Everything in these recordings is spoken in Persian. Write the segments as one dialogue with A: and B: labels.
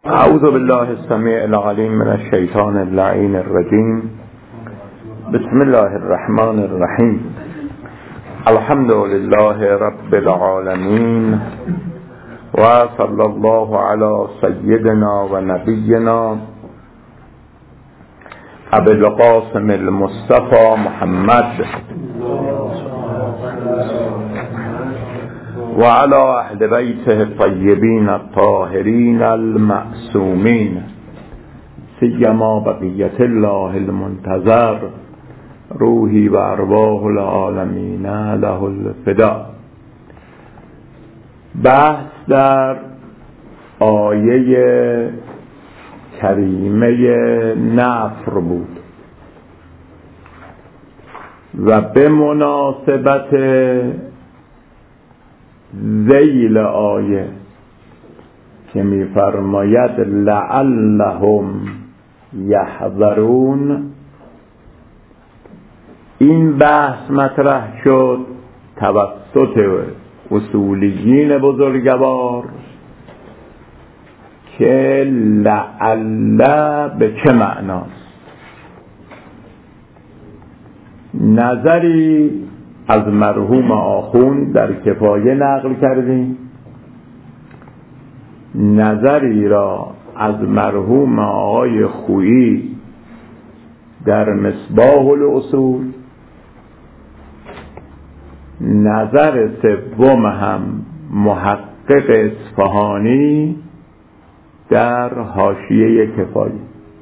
A: اعوذ بالله السمیع العلیم من الشیطان اللعین الرجیم. بسم الله الرحمن الرحیم. الحمد لله رب العالمین و صلی الله علی سیدنا و نبینا ابی القاسم المصطفى محمد و علی اهل بیته الطیبین الطاهرین المعصومین سیما بقیة الله المنتظر روحی و ارواح العالمین له الفدا. بحث در آیه کریمه نفر بود و به مناسبت ذیل آیه که می‌فرماید لعلهم یحذرون، این بحث مطرح شد توسط اصولیین بزرگوار که لعل به چه معناست. نظری از مرحوم آخوند در کفایه نقل کردیم، نظری را از مرحوم آقای خویی در مصباح الاصول، نظر سوم هم محقق اصفهانی در حاشیه کفایه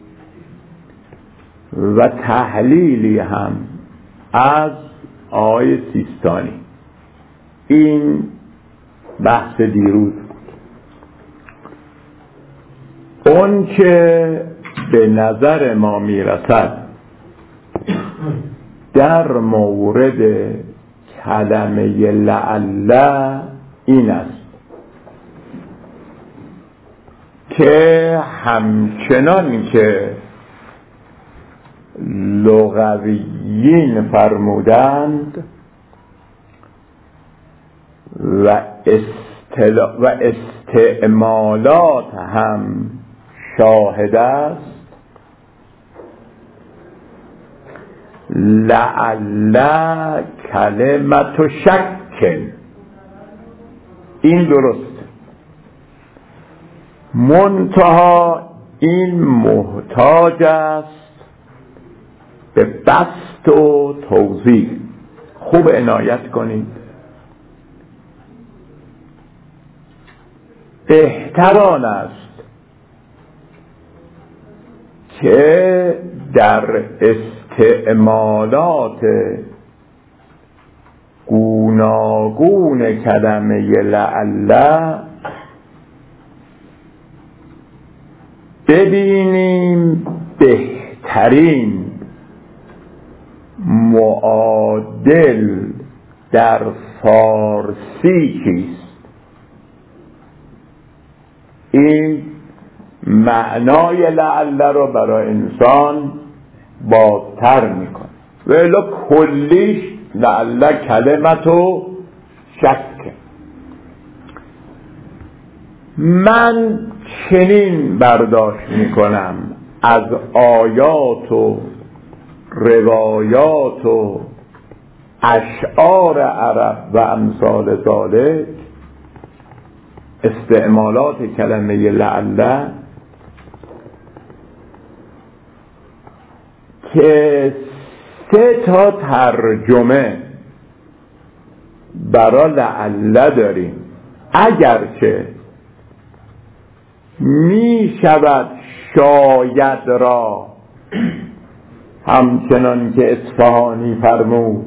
A: و تحلیلی هم از آقای سیستانی. این بحث دیروز. اون که به نظر ما میرسد در مورد کلمه لعل این است که همچنان که لغویین فرمودند و استعمالات هم شاهد است، لعل کلمت شک، این درست، منتها این محتاج است به بسط و توضیح. خوب عنایت کنید. بهتر آن است که در استعمالات گوناگون کلمه لعل ببینیم بهترین معادل در فارسی چیست. این معنای لعل رو برای انسان بازتر میکنه. ولی کلیش لعل کلمت و شک. من چنین برداشت میکنم از آیات و روایات و اشعار عرب و امثال ذالک، استعمالات کلمه لعل، که 3 تا ترجمه برای لعل داریم. اگرچه می شود شاید را همچنان که اصفهانی فرمود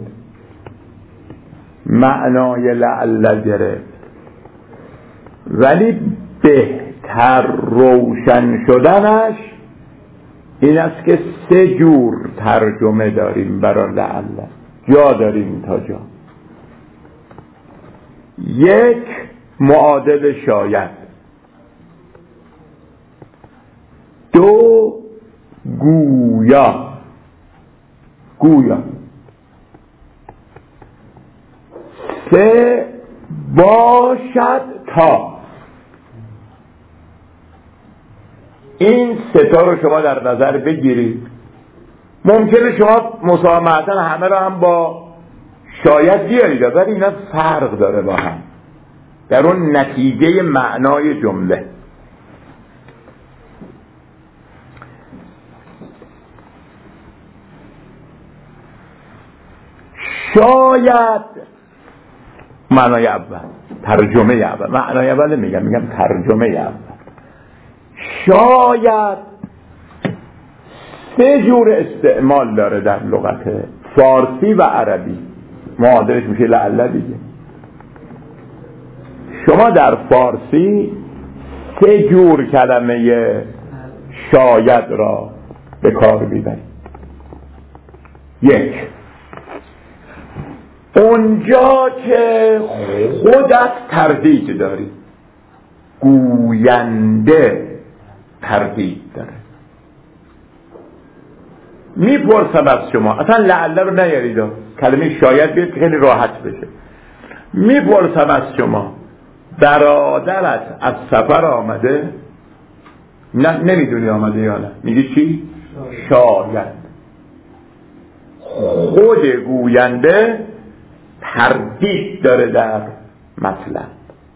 A: معنای لعل گرفت، ولی بهتر روشن شدنش این است که 3 جور ترجمه داریم برای لعل. جا داریم تا جا. 1 معادل شاید، 2 گویا 3 باشد تا. این سه تا رو شما در نظر بگیرید. ممکنه شما مسامحتاً همه رو هم با شاید بیارید، ولی اینا فرق داره با هم در اون نتیجه معنای جمله. شاید معنای اول، ترجمه اول، معنای اول میگم ترجمه اول. شاید سه جور استعمال داره در لغت فارسی و عربی. معادلش میشه لعل دیگه. شما در فارسی سه جور کلمه شاید را به کار میبرید. یک، اونجا که خودت تردید داری، گوینده تردید داره. میپرسم از شما، اصلا لعل رو نیارید، کلمه شاید بیاد که خیلی راحت بشه. میپرسم از شما، برادرت از سفر آمده؟ نه، نمیدونی آمده یا نه. میگی چی؟ شاید. خود گوینده تردید داره در مطلب.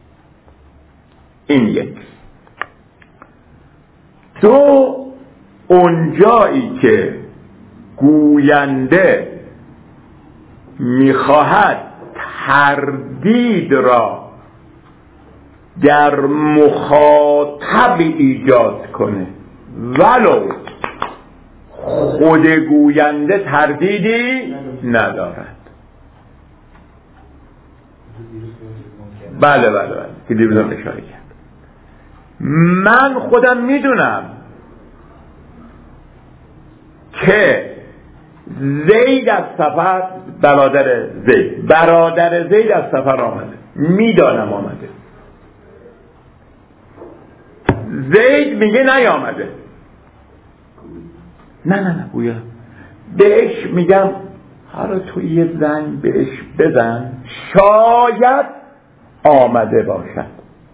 A: این یک. دو، اونجایی که گوینده میخواهد تردید را در مخاطب ایجاد کنه ولو خود گوینده تردیدی ندارد. بله که دیروزم اشاره کرد. من خودم میدونم که زید از سفر، برادر زید از سفر آمده. میدانم آمده. زید میگه نیامده. نه گویا بهش میگم حالا تو یه زنگ بهش بزن، شاید آمده باشد.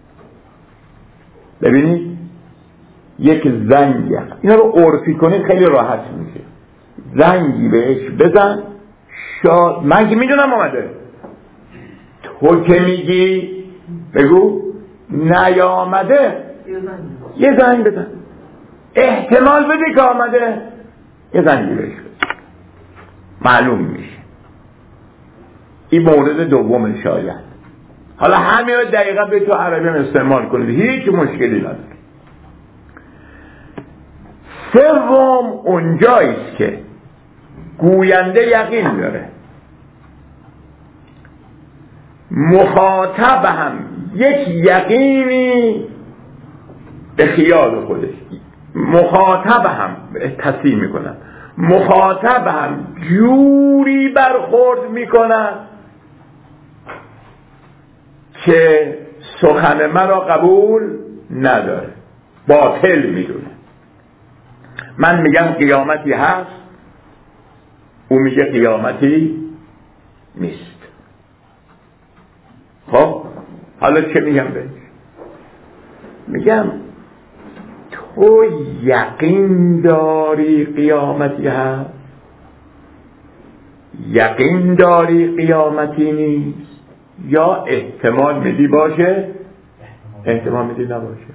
A: ببینید یک زنگ، اینا رو عرفی کنید خیلی راحت میشه. زنگی بهش بزن، من که میدونم آمده. تو که میگی بگو نیامده، یه زنگ بزن، احتمال بده که آمده، یه زنگی بهش بزن، معلوم میشه. این مورد دوم شاید. حالا همین رو دقیقا به تو عربی هم استعمال کنید، هیچ مشکلی نداره. سوم، اونجاییست که گوینده یقین داره، مخاطب هم یک یقینی به خیال خودش، مخاطب هم تصحیح میکنن، مخاطب هم جوری برخورد میکنن که سخن من را قبول نداره، باطل میدونه. من میگم قیامتی هست، او میگه قیامتی نیست. خب حالا چه میگم بهش؟ میگم تو یقین داری قیامتی هست؟ یقین داری قیامتی نیست؟ یا احتمال میدی باشه، احتمال میدی نباشه؟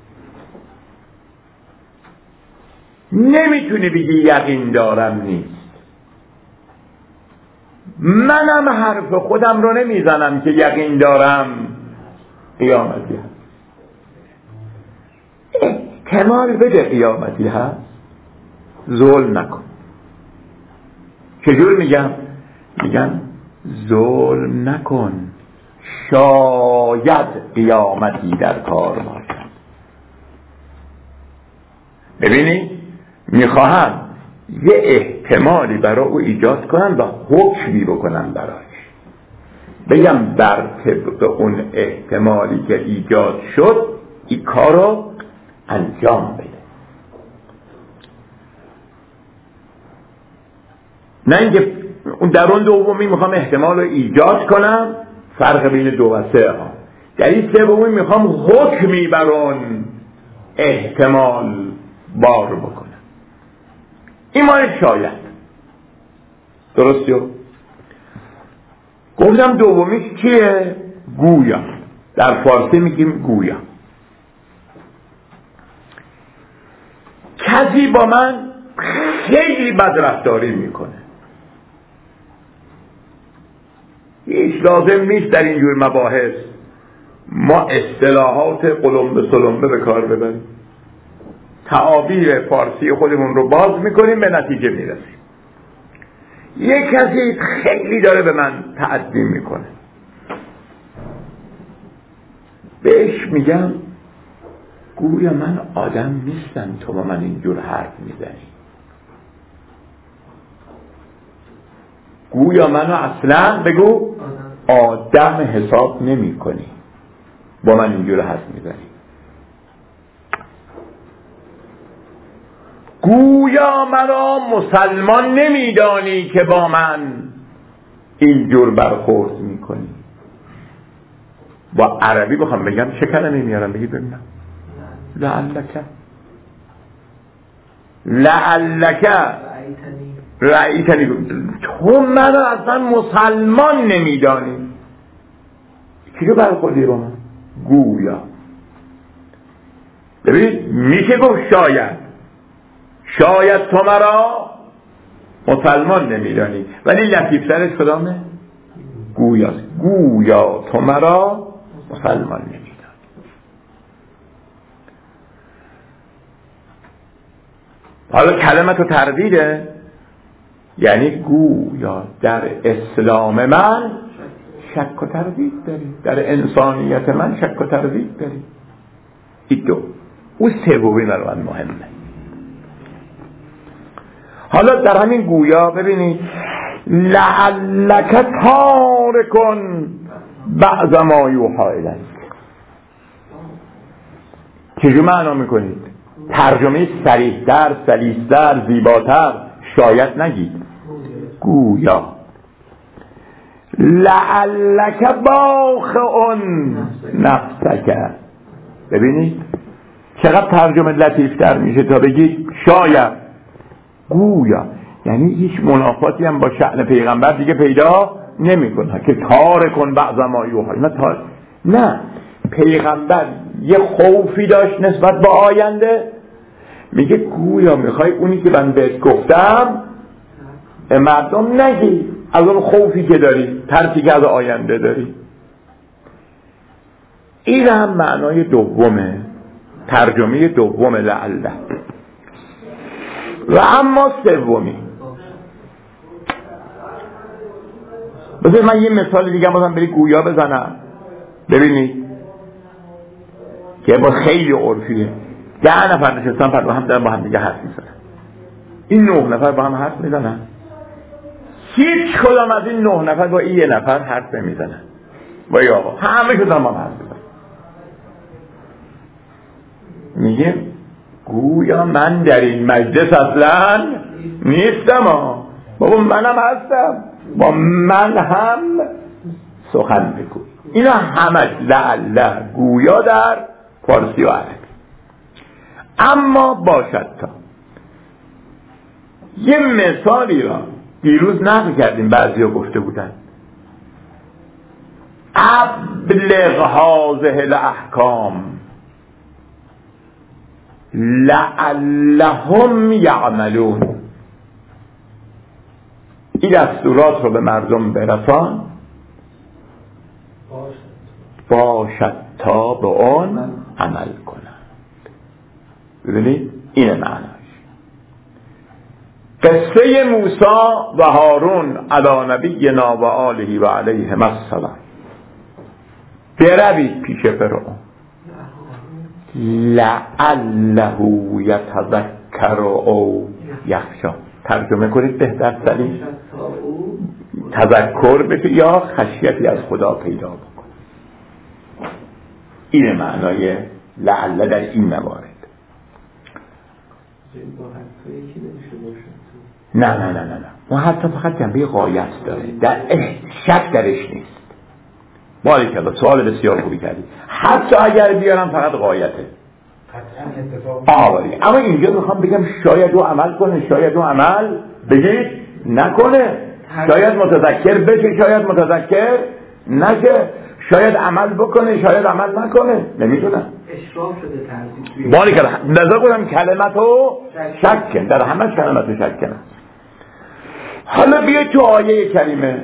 A: نمیتونی بگی یقین دارم نیست. منم حرف خودم رو نمیزنم که یقین دارم قیامتی هست. احتمال بده قیامتی هست، ظلم نکن. چجور میگم ظلم نکن، شاید قیامتی در کار باشد. ببینی میخواهم یه احتمالی برای او ایجاد کنم و حکمی بکنم براش، بگم بر طبق اون احتمالی که ایجاد شد این کارو انجام بده. نه اینکه در اون دومی میخوام احتمال رو ایجاد کنم، فرق بین 2 و 3 ها. در این سومی میخوام حکمی بر اون احتمال بار بکنه. این مال شاید. درسته؟ گفتم دومیش چیه؟ گویا. در فارسی میگیم گویا. کسی با من خیلی بدرفتاری میکنه، هیچ لازم نیست در اینجور مباحث ما اصطلاحات قلمبه سلمبه به کار ببریم. تعابیر فارسی خودمون رو باز میکنیم، به نتیجه میرسیم. یک کسی خیلی داره به من تعدی میکنه، بهش میگم گویا من آدم نیستم تو با من اینجور حرف میزنی، گویا منو اصلا بگو آدم حساب نمی کنی، با من اینجور حرف میزنی. گویا مرا مسلمان نمیدانی که با من اینجور برخورد میکنی. با عربی بخوام بگم چه کلمه میارم؟ بگید ببینم. لعلک رأیتنی، تو منو اصلا مسلمان نمیدانی. چی رو برخوردی با من؟ گویا. ببینید میشه گفت شاید تو مرا مسلمان نمیدانی، ولی لطیفترش کدامه؟ گویاست. گویا تو مرا مسلمان نمیدانی. حالا کلمت تردیده، یعنی گویا در اسلام من شک و تردید داری، در انسانیت من شک و تردید داری. این دو. او سومی برای من مهمه. حالا در همین گویا ببینید لعلک تارکن بعض ما یوحی الیک. چجور معنا میکنید؟ ترجمه صریح‌تر، سلیس‌تر، زیباتر شاید نگید. گویا لعلک باخع نفسک. ببینید چقدر ترجمه لطیفتر میشه تا بگید شاید. گویا یعنی هیچ منافاتی هم با شأن پیغمبر دیگه پیدا نمیکنه که تارکن بعض ما یوحی. نه، پیغمبر یه خوفی داشت نسبت به آینده، میگه گویا میخوای اونی که من بهت گفتم مردم نگی، از اون خوفی که داری، ترسی که از آینده داری. این هم معنای دومه، ترجمه دوم لعله. و اما سومی، بذار من یه مثال دیگه بازم برای گویا بزنم. ببینید که با خیلی عرفیه. 10 نفر نشستن با هم دارن با هم دیگه حرف میزنن. این 9 نفر با هم حرف میزنن، هیچ کدام از این 9 نفر با این 1 نفر حرف نمیزنن. با یا آقا همه کدام با هم حرف میزنن. میگه گویا من در این مجلس اصلا نیستم، بابا منم هستم، با من هم سخن بگو. اینا همش لعله گویا در فارسی و عربی. اما باشد تا یه مثالی را دیروز نقل کردیم، بعضی ها گفته بودن ابلغ هذه الاحکام لعلهم یعملون. این دستورات رو به مردم برسان باشد تا به آن عمل کنند. ببینید این معناش. قصه موسی و هارون علی نبینا و آله و علیهم السلام. بروید پیش فرعون لعله یتذکر او یخشی. ترجمه کنید بهتر سریع. تذکر بشه یا خشیتی از خدا پیدا بکن. این معنای لعله در این موارد. نه ما حتی فقط جنبه غایت داره، در شک درش نیست. باریکلا، سوال بسیار خوبی کردی. حتی اگر بیارم فقط غایته.
B: اتفاق
A: اما اینجا میخوام بگم شاید او عمل کنه، شاید او عمل بگید نکنه، شاید متذکر بشه، شاید متذکر نشه، شاید عمل بکنه، شاید عمل نکنه، نمیدونم.
B: اشراف شده تنظیم
A: باری که نظر کنم کلمتو شکن، در همه کلمتو شکن. حالا بیا تو آیه کریمه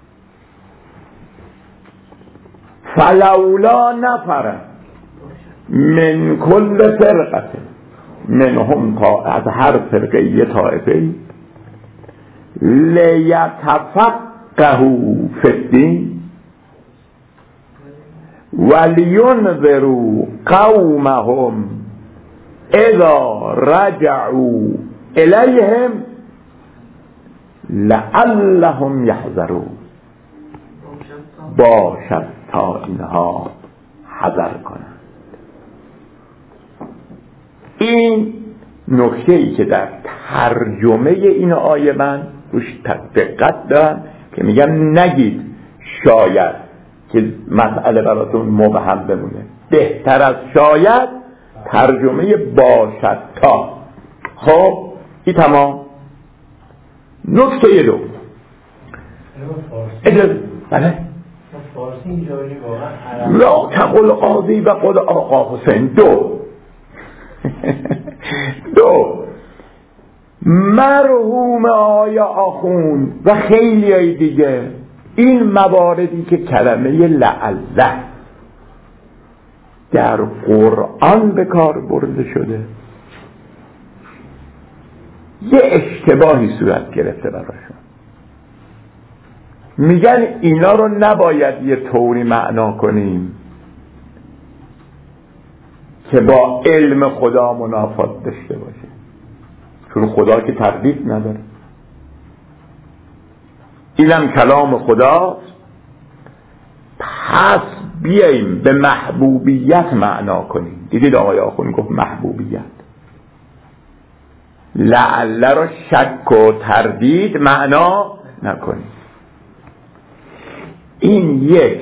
A: فلولا نفر من کل فرقه منهم تا از هر فرقه یه طائفه لیتفقهوا فی الدین ولینذروا قومهم اذا رجعوا الیهم لعلهم یحذرون. باشد تا اینها حذر کنند. این نکته ای که در ترجمه این آیه من روش دقت دارم که میگم نگید شاید که مسئله براتون مبهم بمونه، بهتر از شاید ترجمه باشد تا. خب این تمام. نکته دوم اجازه بله
B: فارسی اینجوری واقعا
A: لا تقل قاضی و قل آقا حسین دو مرحوم آیا آخون و خیلی های دیگه این مواردی که کلمه لعله در قرآن به کار برده شده یه اشتباهی صورت گرفته براشون. میگن اینا رو نباید یه طوری معنا کنیم که با علم خدا منافات داشته باشه، چون خدا که تردید نداره، اینم کلام خداست، پس بیاییم به محبوبیت معنا کنیم. دیدید آقای آخوند گفت محبوبیت، لعله رو شک و تردید معنا نکنیم. این یک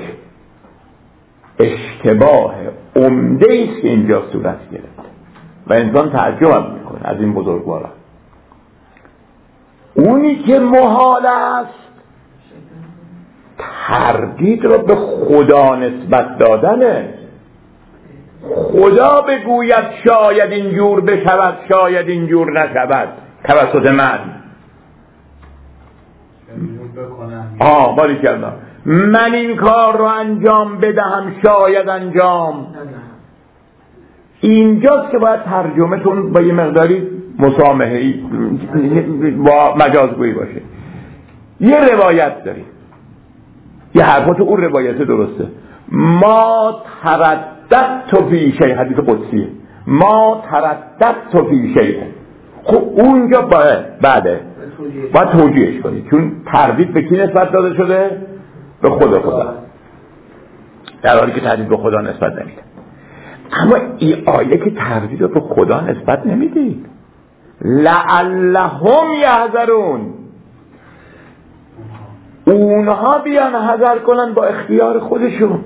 A: اشتباه عمده است که اینجا صورت گرفته و انسان تعجب میکنه از این بزرگواران. اونی که محال است تردید رو به خدا نسبت دادنه. خدا بگوید شاید اینجور بشود، شاید اینجور نشود توسط من. باری کردم من این کار رو انجام بدهم، شاید انجام. اینجاست که باید ترجمه‌تون با یه مقداری مسامحه‌ای با مجازگویی باشه. یه روایت داریم، یه حرفات اون روایت درسته، ما ترددت فی شیء، حدیث قدسیه، ما ترددت فی شیء. خب اونجا باید توجیهش کنید، چون تردید به کی نسبت داده شده؟ به خدا، در حالی که تردید به خدا نسبت نمیده. اما این آیه که تردید رو به خدا نسبت نمیدید. لعلهم یحذرون، اونها بیان حذر کنن با اختیار خودشون.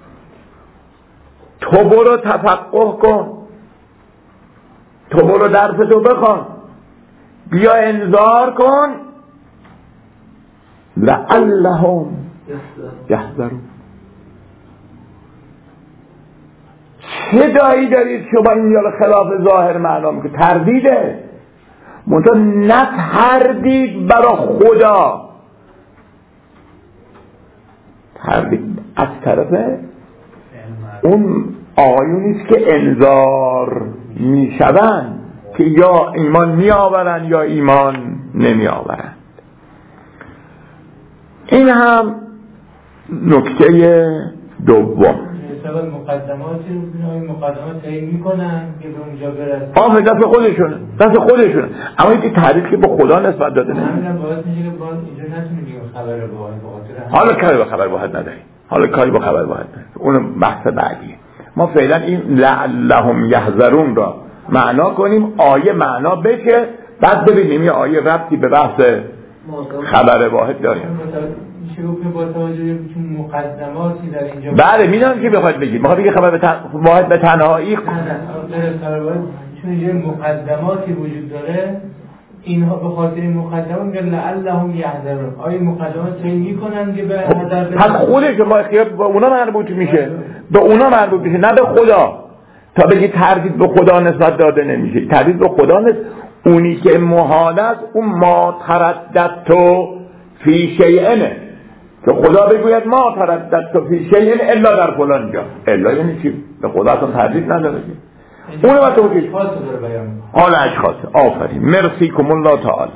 A: تو برو تفقه کن، تو برو درستو بخوان، بیا انذار کن، لعلهم یحذرون. چه دایی دارید شما این یال خلاف ظاهر معنا میکنه؟ تردیده، منطقه نه تردید برا خدا، تردید از طرف اون آیونیست که انذار میشوند که یا ایمان میآورن یا ایمان نمیآورن. این هم نکته دوم.
B: مقدماتی رو بینایی مقدمات تعیین میکنن که به اونجا برسن.
A: دست خودشونه. اما این تعریف که به خدا نسبت داده نه.
B: همین باعث میشه که باز اینجا نتونیم خبر واحد بخاطر
A: حالا کاری با خبر واحد نداریم. اون بحث بعدیه. ما فعلا این لعلهم یحذرون را معنا کنیم، آیه معنا بشه، بعد ببینیم این آیه ربطی به بحث خبر واحد داره.
B: میشه میشه گفت با توجه به چون مقدماتی در اینجا.
A: بله میدونم که بخواد بگید، میخواد بگه خبر واحد به تنهایی
B: چون اینجا مقدماتی وجود داره، اینها به خاطر این مقدمات میگن لعلهم یحذرون. آیا مقدمات تعیین میکنن که به هدر
A: پس خودش با اختیار به اونا مربوط میشه، به اونا مربوط میشه نه به خدا. تا بگی تردید به خدا نسبت داده نمیشه، تردید به خدا نیست. اونی که محال است اون ما ترددت فی شیئنه، که خدا بگوید ما ترددت فی شیئن الا در فلان جا. الا یعنی چی؟ به خدا اصلا تردید نداره. اونه با توجیه حال اشخاص. آفرین، مرسی کم الله تعالی.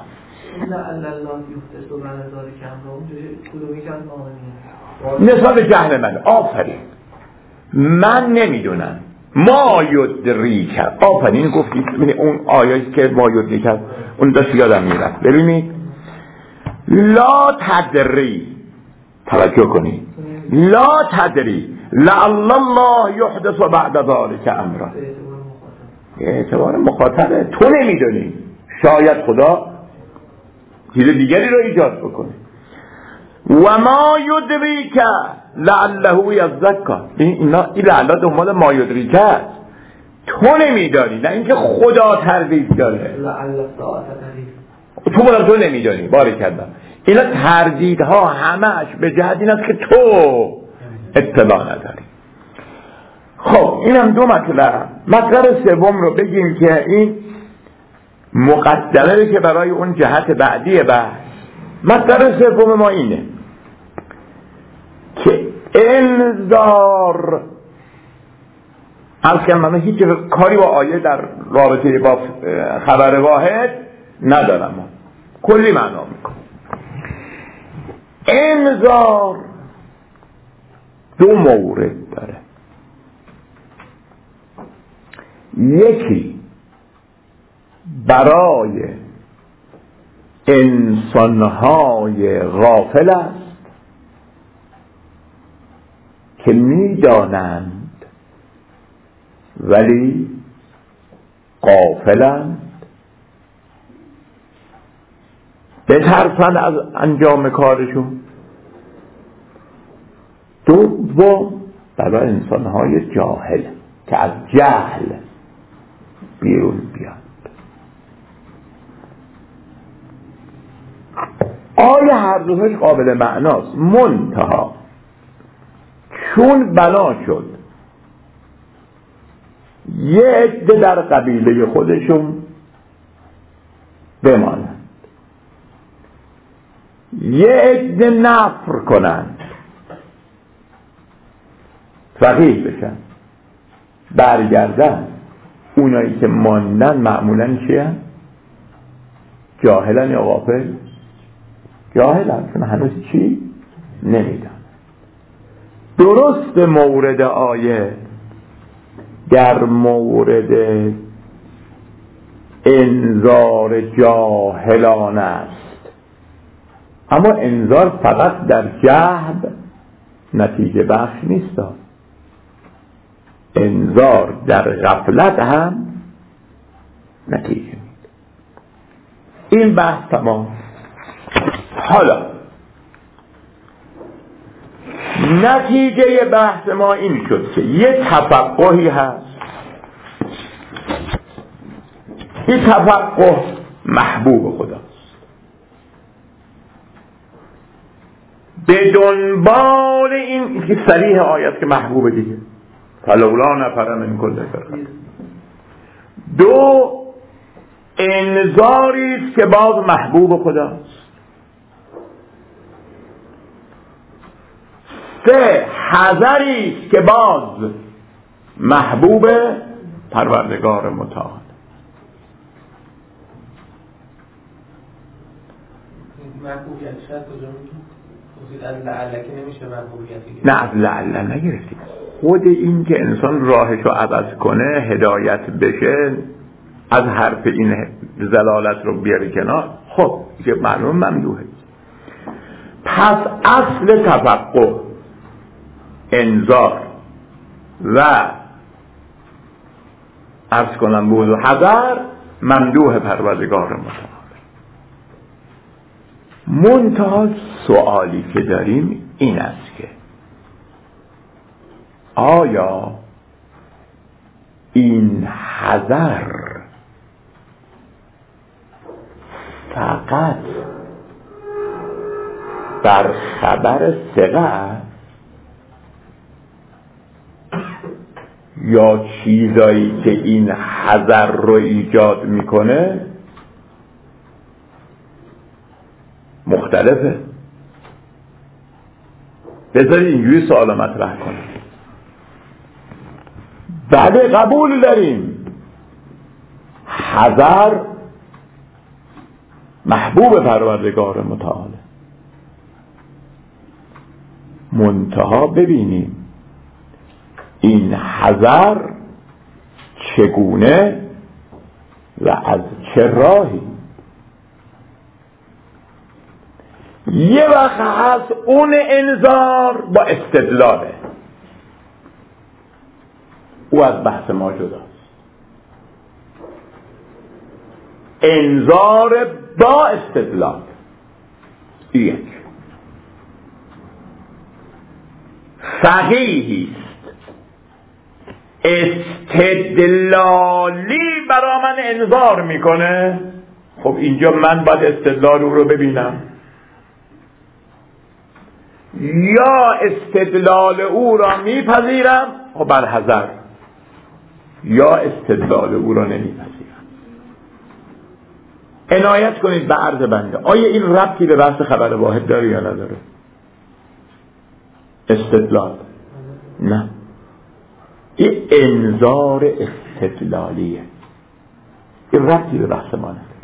A: نسبت به جهل من. آفرین، من نمیدونم. ما یدری کرد. آفرین گفتید. اون آیایی که ما یدری کرد اون داشت یادم میرد. ببینید لا تدری، توجه کنید، لا تدری لعل الله یحدث بعد ذلك امرا. اعتبار مخاطبه، تو نمیدونی، شاید خدا چیز دیگری رو ایجاد بکنه. و ما یدریک لعله یزکا. این لعله دنبال ما یدریک است، تو نمیدانی، نه اینکه خدا تردید داره. تو نمیدانی. بارکالله. اینا تردیدها همش به جهت این است که تو اطلاع نداری. خب اینم دو مطلب. مطلب سوم رو بگیم که این مقدمه که برای اون جهت بعدی بحث. مطلب سوم ما اینه که انذار، اصلا من هیچ کاری با آیه در رابطه با خبر واحد ندارم، کلی معنا میکنم. انذار دو مورد داره. یکی برای انسانهای غافل است که میدانند ولی غافلند، بترسند از انجام کارشون. دوم برای انسانهای جاهل که از جهل بیرون بیاد. آیا هر دوش قابل معناست، منتها چون بنا شد یه عده در قبیله خودشون بمانند، یه عده نفر کنند، فقیه بشن، برگردن، اونایی که ماندن معمولاً چیه؟ جاهلن یا غافل؟ جاهلن، چون هنوز چی؟ نمیدن. درست مورد آیه در مورد انذار جاهلان است، اما انذار فقط در جهل نتیجه بخش نیست، انذار در غفلت هم نتیجه میده. این بحث تمام. حالا نتیجه بحث ما این شد که یه تفقهی هست، این تفقه محبوب خداست. به دنبال این که صریح آیت که محبوب دیگه فلولا نفر من کل فرقه. دو، انذاری است که باز محبوب خداست. سه، حذری است که باز محبوب پروردگار متعال.
B: محبوبیت شاید کجا میگیم؟ از لعلکه نمیشه محبوبیتی.
A: نه، از لعله نگرفتیم. خود این که انسان راهشو عوض کنه، هدایت بشه، از حرف این زلالت رو بیاره کنار، خب که معلوم ممدوحه. پس اصل تفقه انذار و عرض کنم بود و حذر ممدوح پروردگار متعال. منتها سوالی که داریم این است که آیا این حذر فقط بر خبر ثقه است یا چیزایی که این حذر رو ایجاد میکنه مختلفه؟ بذارید اینجوری سوال مطرح کنم. بله قبول داریم حذر محبوب پروردگار متعال، منتها ببینیم این حذر چگونه و از چه راهی. یه وقت هست اون انذار با استدلاله، او از بحث ما جداست. انذار با استدلال یک فقیهی استدلالی برا من انذار میکنه، خب اینجا من باید استدلال او رو ببینم یا استدلال او را میپذیرم خب بر حذر، یا استدلال او را نمیپذیرم. عنایت کنید به عرض بنده، آیا این ربطی به بحث خبر واحد داره یا نداره؟ استدلال نه، این انذار استدلالیه، این ربطی به بحث ما نداره.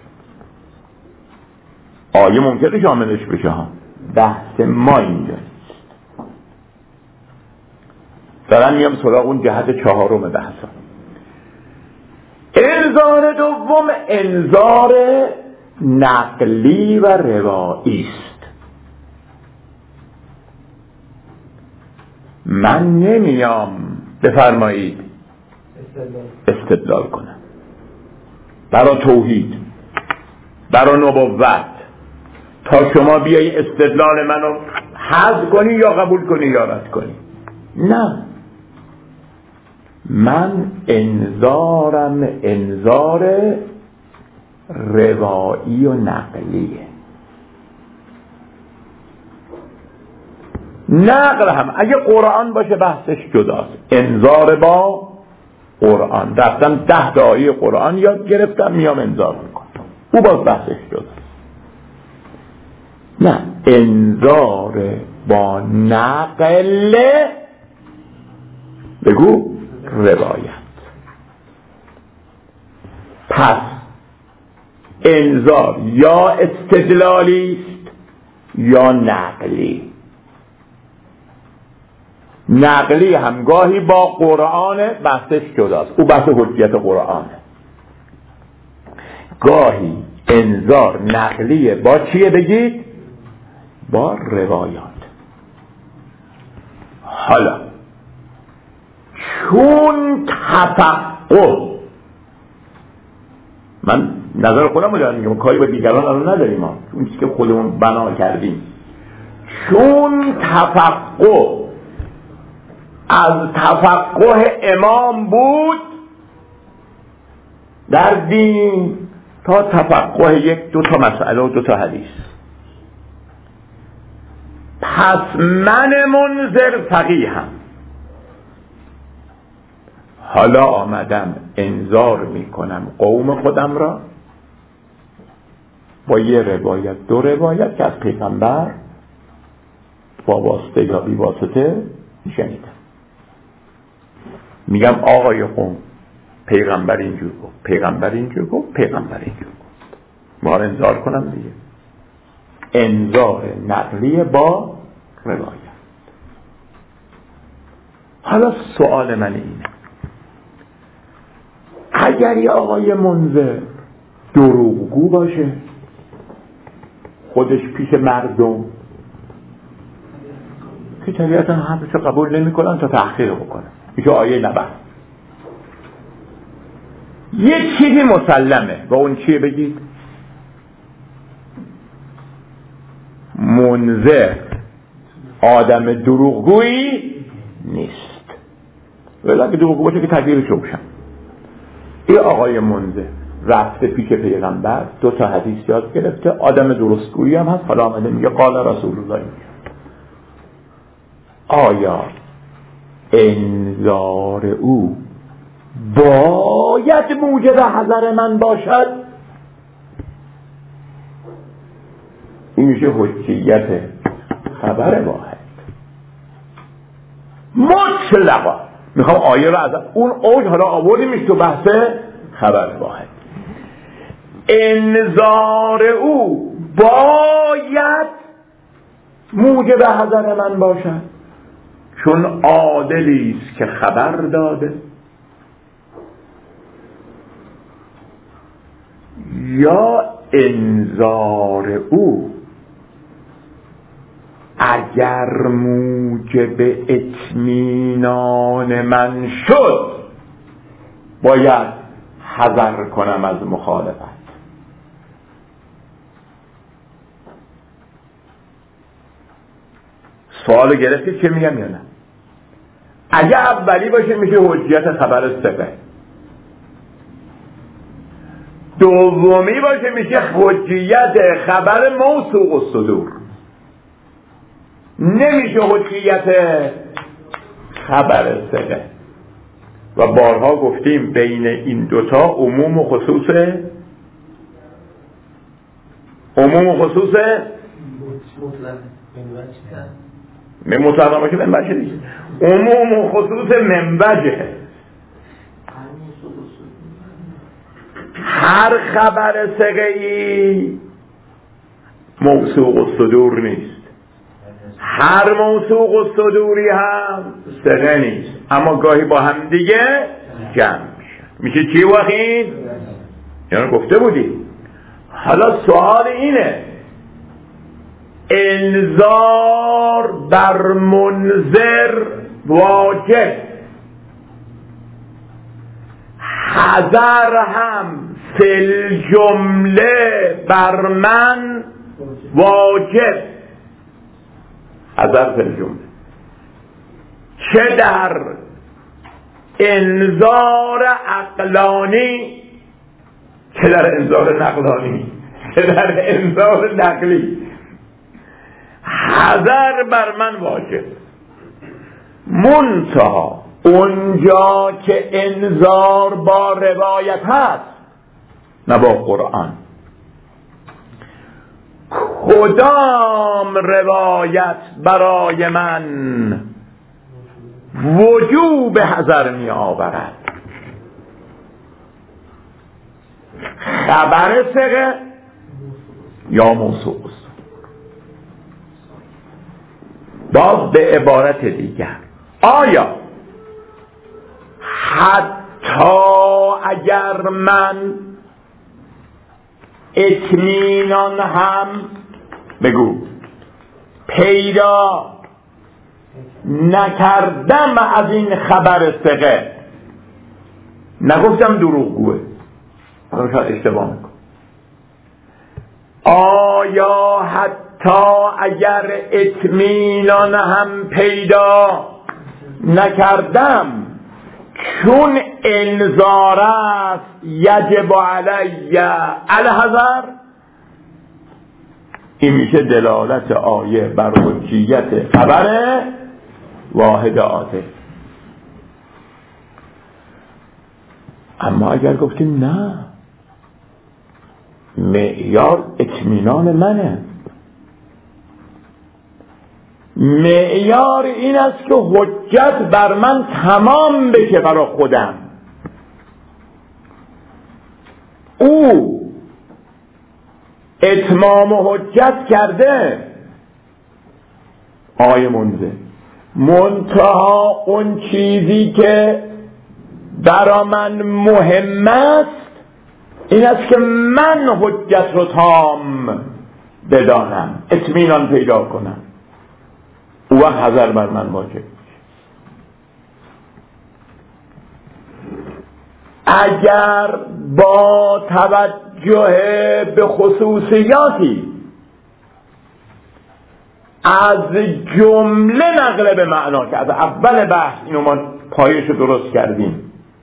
A: آیه ممکنه شاملش بشه ها، بحث ما اینجا نیست. دارم میام سراغ اون جهت چهارم بحثا. انذار دوم انذار نقلی و روایی است. من نمیام بفرمایید استدلال کنم برای توحید، برای نبوت، تا شما بیایی استدلال منو حذف کنی یا قبول کنی یا رد کنی. نه، من انذارم انذار روایی و نقلیه. نقل هم اگه قرآن باشه بحثش جداست. انذار با قرآن، رفتم 10 تا آیه قرآن یاد گرفتم میام انذار میکنم، او باز بحثش جداست. نه، انذار با نقل بگو روایت. پس انذار یا استدلالی است یا نقلی. نقلی همگاهی با قرآن بحثش جداست، او بحث حجیت قرآنه. گاهی انذار نقلیه با چیه بگید؟ با روایات. حالا چون تفقه، من نظر خودم رو دارم میگم، کاری با دیگران الان نداریم، اون چیزی که خودمون بنا کردیم. چون تفقه از تفقه امام بود در دین تا تفقه 1-2 تا مسئله و 2 تا حدیث، پس من منذر فقیهم حالا آمدم انذار میکنم قوم خودم را با یه روایت 2 روایت که از پیغمبر با واسطه یا بی واسطه شنیدم. میگم آقای قوم پیغمبر اینجور گفت، پیغمبر اینجور گفت، پیغمبر اینجور گفت، ما انذار کنم دیگه. انذار نقلی با روایت. حالا سوال من اینه، اگر یه آقای منذر دروغگو باشه خودش پیش مردم که طبیعتا حرفشو قبول نمی کنن تا تحقیق بکنن، میشه آیه نبه. یه چیزی مسلمه و اون چیه بگید؟ منذر آدم دروغگویی نیست. ولی اگه دروغگو باشه که تکلیفش روشن. این آقای منذر رفته پیش پیغمبر، 2 تا حدیث یاد گرفته، آدم درستگویی هم هست. حالا آمده میگه قال رسول الله، آیا انذار او باید موجب حذر من باشد؟ این میشه حجیت خبر واحد مطلقا. میخوام آیه رو از اون اوج حالا آوردیمش تو بحث خبر واحد. انذار او باید موجب حذر من باشد چون عادلی است که خبر داده، یا انذار او اگر موجب اطمینان من شد باید حذر کنم از مخالفت. سوال گرفتید چه میگم یا نه؟ اگه اولی باشه میشه حجیت خبر ثقه، دومی باشه میشه حجیت خبر موثوق الصدور، نمیشه حجیت خبر ثقه. و بارها گفتیم بین این دوتا عموم و خصوص مطلق باشه منبجه نیست، عموم و خصوص منبجه. هر خبر ثقه‌ای موثوق الصدور نیست، هر موثوق الصدوری هم ثقه نیست، اما گاهی با هم دیگه جمع میشه چی واقعی؟ یعنی گفته بودی. حالا سوال اینه انذار بر منذر واجب، حذر هم فی جمله بر من واجب. حذر فی جمله چه در انذار عقلانی چه در انذار نقلانی چه در انذار نقلی، حذر بر من واجب. منتها اونجا که انذار با روایت هست نه با قرآن، کدام روایت برای من وجوب حذر می آورد؟ خبر ثقه یا موثوق است؟ باز به عبارت دیگر آیا حتی اگر من اطمینان هم بگو پیدا نکردم از این خبر ثقه، نگفتم دروغگوه، حالا شاید اشتباه میکنم، آیا حتی اگر اطمینان هم پیدا نکردم چون انذار است یجب علی الحذر؟ این میشه دلالت آیه بر حجیت خبر واحد آته. اما اگر گفتیم نه، معیار اطمینان منه، معیار این است که حجت بر من تمام بشه برای خودم، او اتمام حجت کرده آیه منذر، منتها اون چیزی که برای من مهم است این است که من حجت رو تام بدانم، اطمینان پیدا کنم، او وقت حذر بر من واجب. اگر با توجه به خصوصیاتی از جمله نقل به معنا که از اول بحث اینو ما پایش درست کردیم،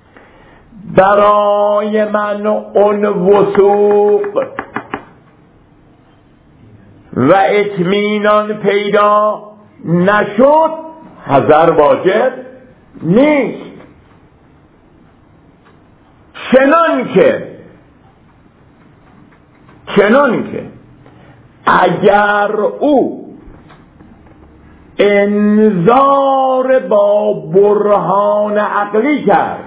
A: برای من اون وثوق و اطمینان پیدا نشد، حذر واجب نیست. چنان که اگر او انذار با برهان عقلی کرد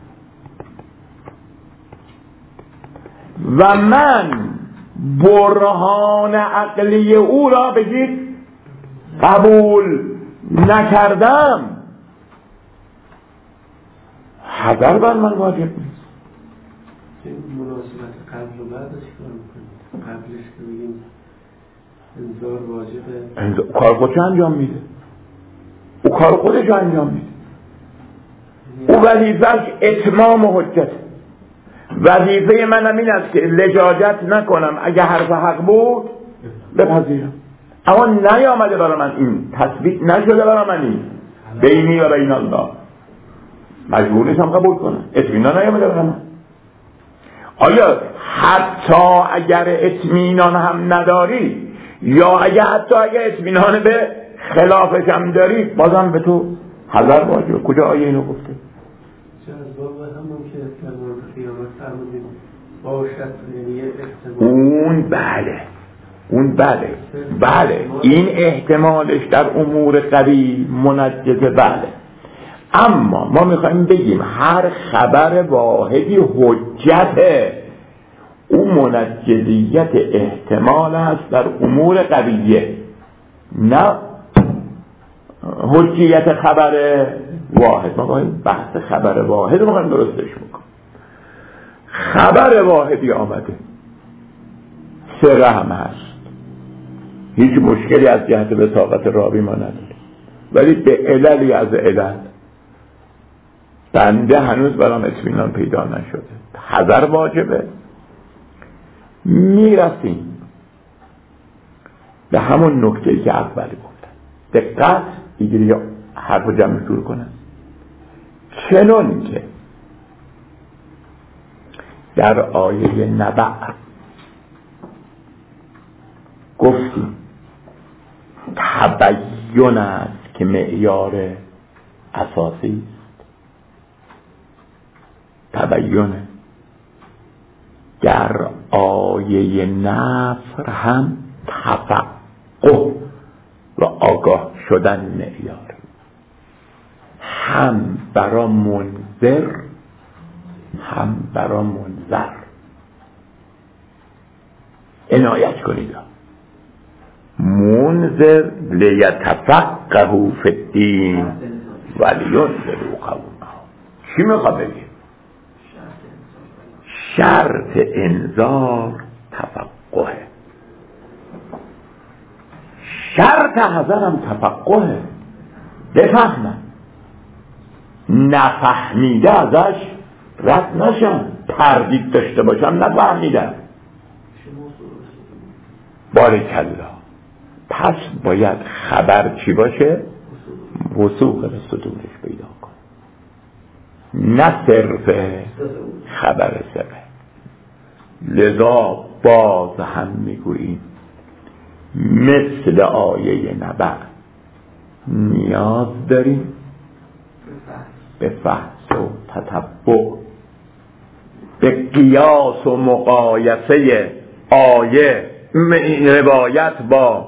A: و من برهان عقلی او را بگید قبول نکردم، حذر بر من واجب نیست.
C: مناسبت قبل و بعدش کار میکنیم. قبلش که بگیم انذار واجبه،
A: کار خودش انجام میده، او کار خودش انجام میده. او وظیفه‌اش اتمام حجت. وظیفه منم این است که لجاجت نکنم، اگه حرف حق بود بپذیرم، اما نیامده برای من، این تثبیت نشده برای من، این بینی و بین الله، مجبور نیستم قبول کنم، اطمینان نیامده برای من. آیا حتی اگر اطمینان هم نداری، یا حتی اگر اطمینان به خلافش هم داری، بازم به تو حذر واجبه. کجا آیه اینو گفته؟ اون بله این احتمالش در امور قوی منجزه، بله. اما ما میخوایم بگیم هر خبر واحدی حجته، اون منجزیت احتمال است در امور قویه، نه حجیت خبر واحد. ما باید بحث خبر واحد رو درستش میکنم. خبر واحدی آمده، سره هم هست، هیچ مشکلی از جهت وثاقت راوی ما نداره، ولی به عللی از علل بنده هنوز برام اطمینان پیدا نشده، حذر واجبه. میرسیم به همون نکته‌ای که اول گفتم. دقت دیگه حرف رو جمع شروع کنم. چنان که در آیه نبع گفتیم تبیین است که معیار اساسی است، تبیینه. در آیه نصر هم تفقه و آگاه شدن معیار، هم برا منذر هم برا منذر. عنایت کنید، منذر لیتفقهوا فی الدین ولینذروا قومهم. چی میخواد بگه؟ شرط انذار تفقهه، شرط حذرم تفقهه، بفهمن، نفهمیده ازش رد نشن، تردید داشته باشم نفهمیدم. بارکالله. پس باید خبر چی باشه؟ وثوق به صدورش پیدا کن، نه صرف خبر سره. لذا باز هم میگوییم مثل آیه نبع نیاز داریم به فحص و تتبع، به قیاس و مقایسه آیه روایت با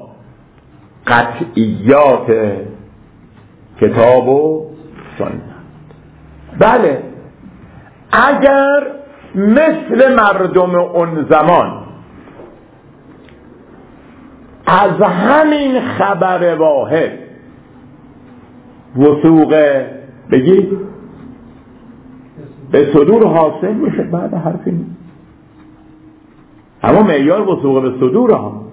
A: قطعیات کتاب و سنت. بله، اگر مثل مردم اون زمان از همین خبر واحد وثوق بگید به صدور حاصل میشه، بعد حرفی نیست. اما معیار وثوق به صدور ها.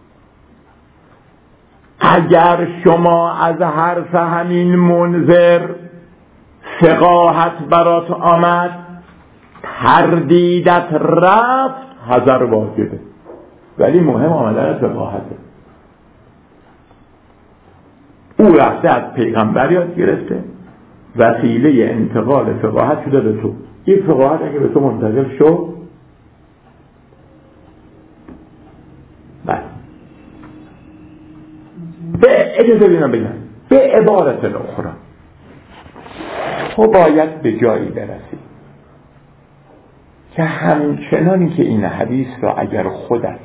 A: اگر شما از حرف همین منذر فقاهت برات آمد، تردیدت رفت، حذر واجبه. ولی مهم آمدن فقاهته. او رفته از پیغمبر یاد گرفته، وسیله انتقال فقاهت شده به تو. این فقاهت اگه به تو منتقل شد، بس به اجازه بگم به عبارت اخرى تو باید به جایی برسی که همچنانی که این حدیث را اگر خودت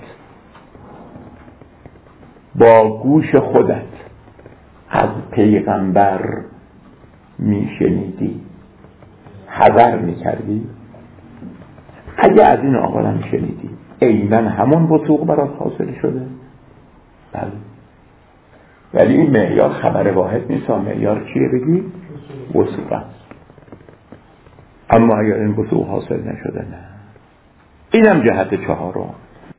A: با گوش خودت از پیغمبر میشنیدی، حذر میکردی، اگه از این آقا هم شنیدی عیناً همون وثوق برات حاصل شده. بله، ولی این معیار خبر واحد نیست. معیار چیه بگی؟ وثوق است. اما اگر این وثوق حاصل نشده، نه. اینم جهت چهارم.